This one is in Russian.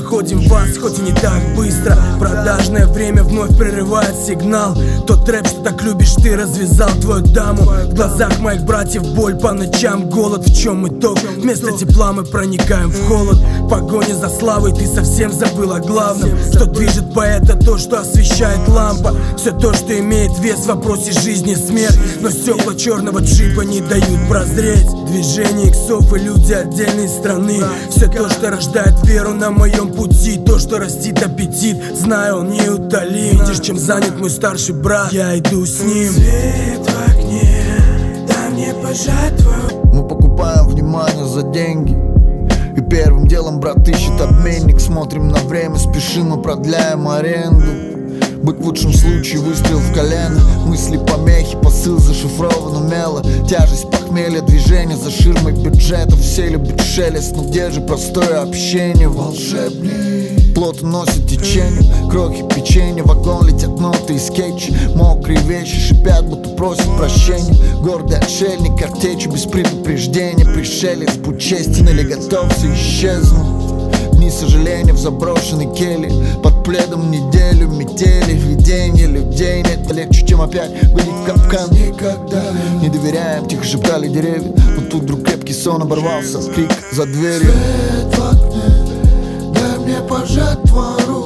находим вас, хоть и не так быстро. Продажное время вновь прерывает сигнал. Тот рэп, что так любишь ты, развязал твою даму. В глазах моих братьев боль по ночам, голод. В чем итог? Вместо тепла мы проникаем в холод. В погоне за славой ты совсем забыл о главном. Что движет поэта, то, что освещает лампа. Все то, что имеет вес в вопросе жизни и смерть. Но стекла черного джипа не дают прозреть. Движение иксов и люди отдельной страны. Все то, что рождает веру на моем пути. То, что растит аппетит, знаю, он неутолим. Видишь, чем занят мой старший брат, я иду с ним. Свет в окне, дай мне пожать твою. Мы покупаем внимание за деньги. И первым делом брат ищет обменник. Смотрим на время, спешим и продляем аренду. Быть в лучшем случае выстрел в колено. Мысли помехи, посыл зашифрован умело. Тяжесть похмелья, движение за ширмой бюджета. Все любят шелест, но где же простое общение? Волшебный плот носит течение. Крохи печенья, вагон летят ноты и скетчи. Мокрые вещи шипят, будто просят прощения. Гордый отшельник, картечью без предупреждения. Пришелец, будь честен или готовься исчезнуть. Дни сожаления в заброшенной келье. Под пледом неделю метели. Видение людей нет легче, чем опять выйти в капкан. Никогда не доверяем, тихо шептали деревья. Но тут вдруг крепкий сон оборвался. Крик за дверью. Свет в окне, дай мне пожать твою руку.